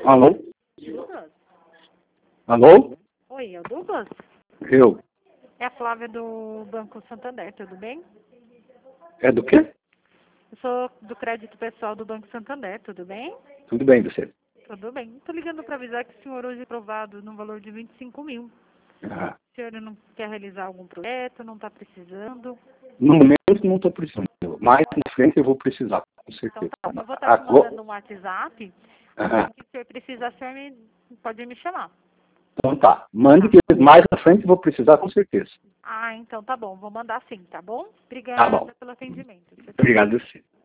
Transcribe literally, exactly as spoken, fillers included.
Alô? Douglas? Alô? Oi, é o Douglas? Eu. É a Flávia do Banco Santander, tudo bem? É do quê? Eu sou do crédito pessoal do Banco Santander, tudo bem? Tudo bem, você? Tudo bem. Estou ligando para avisar que o senhor hoje é aprovado no valor de vinte e cinco mil. Ah, O senhor não quer realizar algum projeto, não está precisando? no momento não estou precisando. Mais na frente eu vou precisar, com Então certeza. tá, eu vou estar te Agora, mandando um WhatsApp. ah, Se o senhor precisar, o senhor me, pode me chamar. então tá. Mande que mais na frente eu vou precisar, com certeza. Ah, então tá bom, vou mandar sim, tá bom? Tá bom. Obrigada pelo atendimento. Tchau, tchau. Obrigado, você.